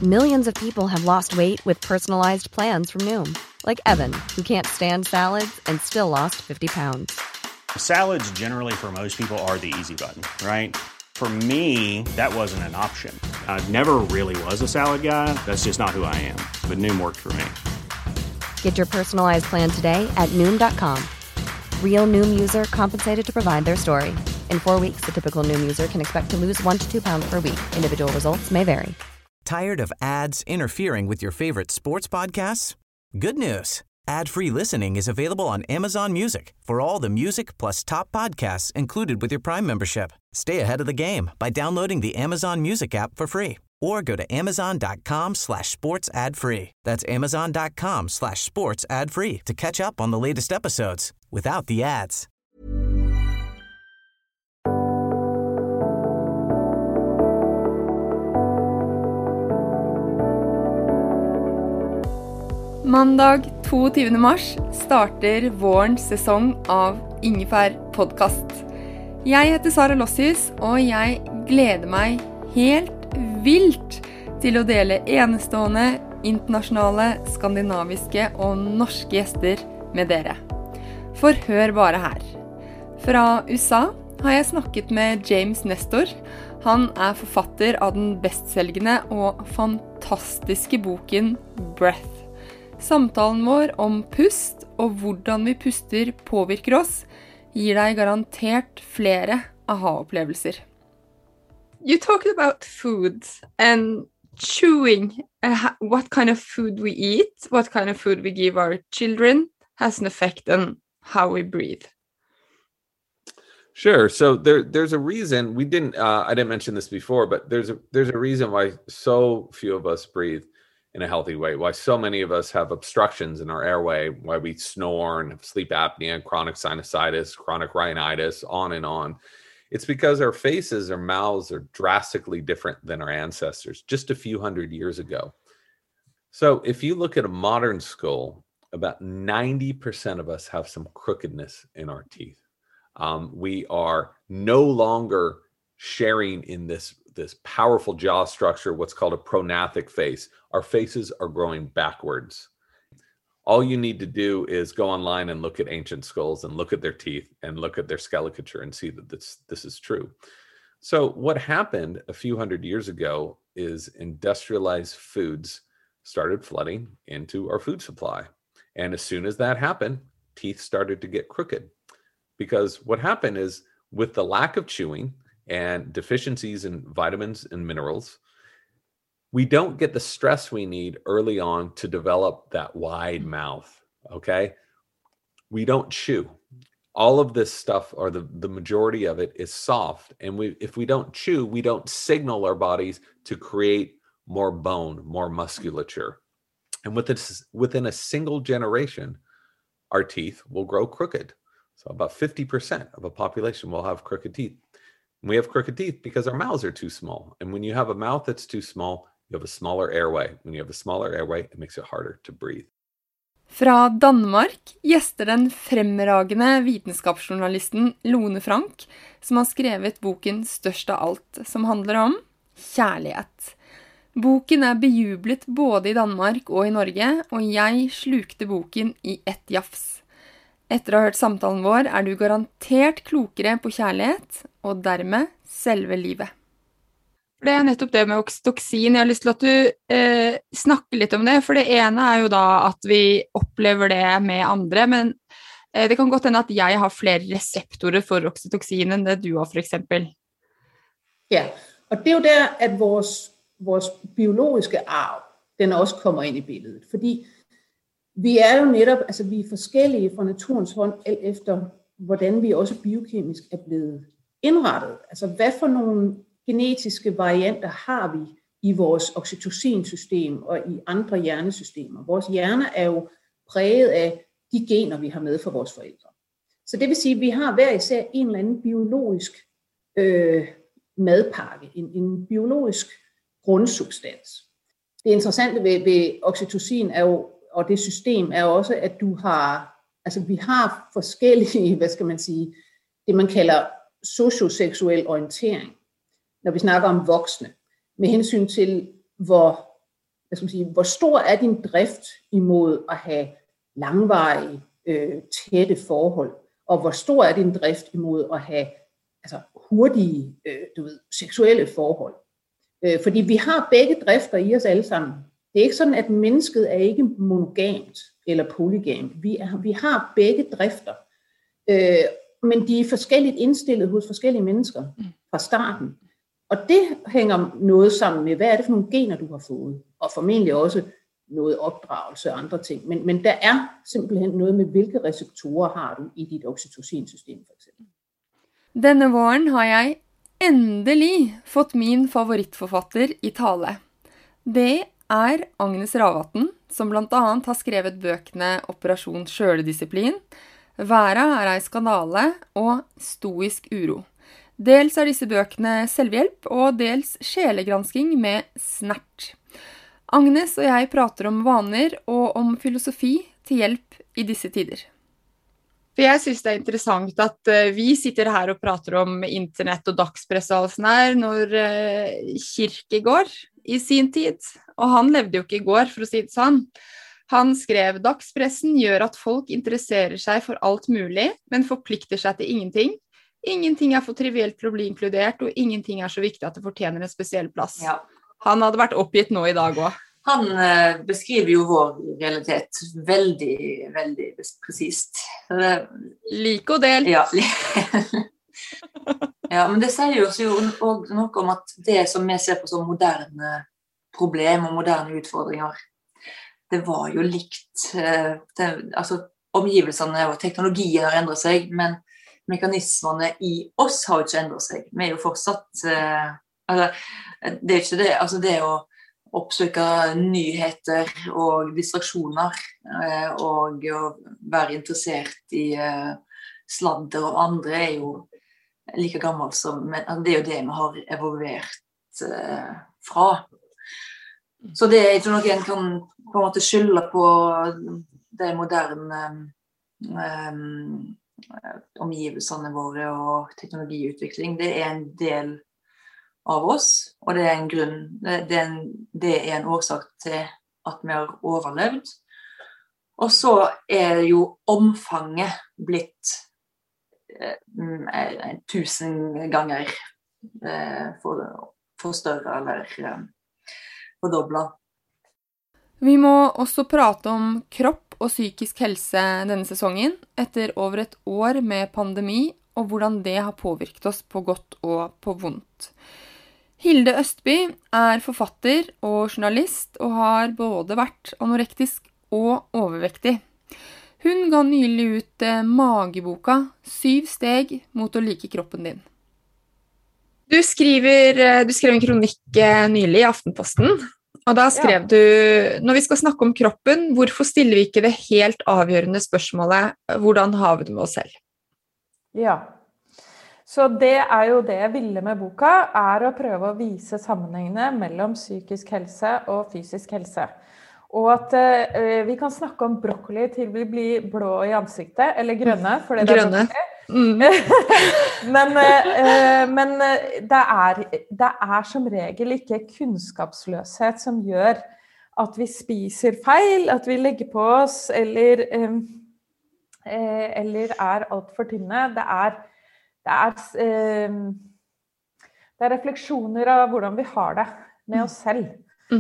Millions of people have lost weight with personalized plans from Noom. Like Evan, who can't stand salads and still lost 50 pounds. Salads generally for most people are the easy button, right? For me, that wasn't an option. I never really was a salad guy. That's just not who I am. But Noom worked for me. Get your personalized plan today at Noom.com. Real Noom user compensated to provide their story. In 4 weeks, the typical Noom user can expect to lose 1 to 2 pounds per week. Individual results may vary. Tired of ads interfering with your favorite sports podcasts? Good news. Ad-free listening is available on Amazon Music for all the music plus top podcasts included with your Prime membership. Stay ahead of the game by downloading the Amazon Music app for free or go to amazon.com/sports ad free. That's amazon.com/sports ad free to catch up on the latest episodes without the ads. Mandag 22. mars starter vårens sesong av Ingefær podcast. Jeg heter Sara Lossius, og jeg gleder meg helt vilt til å dele enestående, internasjonale, skandinaviske og norske gjester med dere. For hør bare her. Fra USA har jeg snakket med James Nestor. Han er forfatter av den bestselgende og fantastiske boken Breath. Samtalen vår om pust og hvordan vi puster påvirker oss, gir deg garantert flere aha-opplevelser. You talked about food and chewing. What kind of food we eat, what kind of food we give our children has an effect on how we breathe. Sure. So there's a reason we didn't. I didn't mention this before, but there's a reason why so few of us breathe in a healthy way. Why so many of us have obstructions in our airway. Why we snore and have sleep apnea, chronic sinusitis, chronic rhinitis, on and on. It's because our faces, our mouths are drastically different than our ancestors just a few hundred years ago. So if you look at a modern skull, about 90% of us have some crookedness in our teeth. We are no longer sharing in this powerful jaw structure, what's called a prognathic face. Our faces are growing backwards. All you need to do is go online and look at ancient skulls and look at their teeth and look at their skeleton and see that this is true. So what happened a few hundred years ago is industrialized foods started flooding into our food supply. And as soon as that happened, teeth started to get crooked. Because what happened is with the lack of chewing and deficiencies in vitamins and minerals, we don't get the stress we need early on to develop that wide mouth, okay? We don't chew. All of this stuff, or the majority of it, is soft. And if we don't chew, we don't signal our bodies to create more bone, more musculature. And within a single generation, our teeth will grow crooked. So about 50% of a population will have crooked teeth. And we have crooked teeth because our mouths are too small. And when you have a mouth that's too small, you have a smaller airway. When you have a smaller airway, it makes it harder to breathe. Fra Danmark gjester den fremragende vitenskapsjournalisten Lone Frank, som har skrevet boken Størst av alt, som handler om kjærlighet. Boken er bejublet både i Danmark og i Norge, og jeg slukte boken i ett jafs. Etter å ha hørt samtalen vår er du garantert klokere på kjærlighet, og dermed selve livet. Det er nettopp det med oksytocin. Jeg har lyst til at du snakker litt om det, for det ene er jo da at vi opplever det med andre, men det kan godt hende at jeg har flere reseptorer for oksytocin enn det du har, for eksempel. Ja, og det er jo der, at vores biologiske arv, den også kommer ind i billedet, fordi vi er jo netop, altså vi er forskellige fra naturens hånd, alt efter hvordan vi også biokemisk er blevet indrettet. Altså hvad for nogle genetiske varianter har vi i vores oxytocinsystem og i andre hjernesystemer. Vores hjerner er jo præget af de gener, vi har med fra vores forældre. Så det vil sige, at vi har hver især en eller anden biologisk madpakke, en biologisk grundsubstans. Det interessante ved oxytocin er jo, og det system er også, at vi har forskellige, det man kalder socioseksuel orientering, når vi snakker om voksne, med hensyn til, hvor hvor stor er din drift imod at have langvarige, tætte forhold, og hvor stor er din drift imod at have hurtige, seksuelle forhold. Fordi vi har begge drifter i os alle sammen. Det er ikke sådan, at mennesket er ikke monogamt eller polygamt. Vi har begge drifter, men de er forskelligt indstillet hos forskellige mennesker fra starten. Og det hænger noget sammen med, hvad er det for nogle gener, du har fået, og formentlig også noget opdragelse og andre ting. Men der er simpelthen noget med, hvilke receptorer har du i dit oxytocinsystem, for eksempel. Denne våren har jeg endelig fått min favorittforfatter i tale. Det er Agnes Ravatn, som blant annet har skrevet bøkene Operasjon Sjøledisiplin, Væra er ei skandale og Stoisk uro. Dels er disse bøkene selvhjelp, og dels sjelegransking med snert. Agnes og jeg prater om vaner og om filosofi til hjelp i disse tider. For jeg synes det er interessant at vi sitter her og prater om internett og dagspress og alt sånt her, når Kierkegaard i sin tid, og han levde jo ikke i går, for å si det sånn. Han skrev, dagspressen gjør at folk interesserer seg for alt mulig, men forplikter seg til ingenting. Ingenting er for trivielt til å bli inkludert, og ingenting er så viktig at det fortjener en spesiell plass. Ja. Han hadde vært oppgitt nå i dag også. Han beskriver jo vår realitet veldig, veldig presist. Like og del. Ja. Ja, men det sier jo også noe om at det som vi ser på som moderne problem og moderne utfordringer, det var jo likt. Omgivelsene og teknologien har endret seg, men mekanismene i oss har jo ikke endret seg. Vi er jo fortsatt... det er ikke det, det å oppsøke nyheter og distraksjoner og å være interessert i sladder og andre er jo like gammelt som, men det er jo det vi har evolvert fra. Så det er ikke noe en kan på en måte skylde på de moderne omgivelsene våre og teknologiutvikling. Det er en del av oss, og det er en grunn, det er en årsak til at vi har overlevd. Og så er jo omfanget blitt 1000 ganger for større eller fordoblet. Vi må også prate om kropp og psykisk helse denne sesongen, etter over et år med pandemi, og hvordan det har påvirket oss på godt og på vondt. Hilde Østby er forfatter og journalist, og har både vært anorektisk og overvektig. Hun ga nylig ut mageboka 7 steg mot å like kroppen din. Du skrev en kronikk nylig i Aftenposten, og da skrev du, når vi skal snakke om kroppen, hvorfor stiller vi ikke det helt avgjørende spørsmålet, hvordan har vi det med oss selv? Ja, så det er jo det jeg ville med boka, er å prøve å vise sammenhengene mellom psykisk helse og fysisk helse. Og at vi kan snakke om brokkoli til vi blir blå i ansiktet, eller grønne, for det er brokkoli. Men det er som regel ikke kunnskapsløshet som gjør at vi spiser feil, at vi legger på oss, eller er alt for tynne. Det er refleksjoner av hvordan vi har det med oss selv.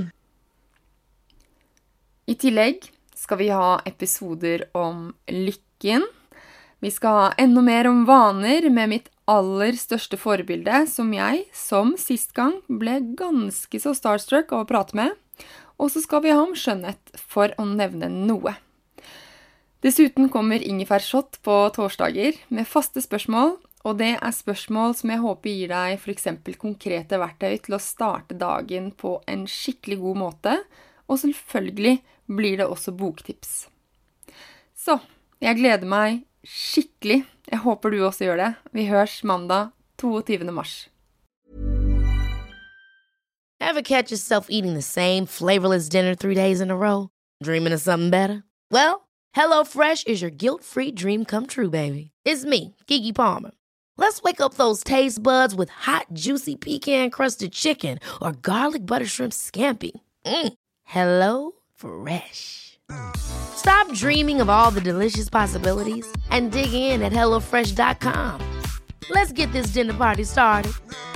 I tillegg skal vi ha episoder om lykken. Vi skal ha enda mer om vaner med mitt aller største forbilde, som jeg, som sist gang, ble ganske så starstruck av å prate med. Og så skal vi ha om skjønnhet, for å nevne noe. Dessuten kommer ingefærshot på torsdager med faste spørsmål, og det er spørsmål som jeg håper gir deg for eksempel konkrete verktøy til å starte dagen på en skikkelig god måte, og selvfølgelig blir det også boktips. Så, jeg gleder meg skikkelig. Jeg håper du også gjør det. Vi hørs mandag 22. mars. Ever catch yourself eating the same flavorless dinner 3 days in a row? Dreaming of something better? Well, HelloFresh is your guilt-free dream come true, baby. It's me, Keke Palmer. Let's wake up those taste buds with hot, juicy pecan-crusted chicken or garlic butter shrimp scampi. Hello Fresh. Stop dreaming of all the delicious possibilities and dig in at HelloFresh.com. Let's get this dinner party started.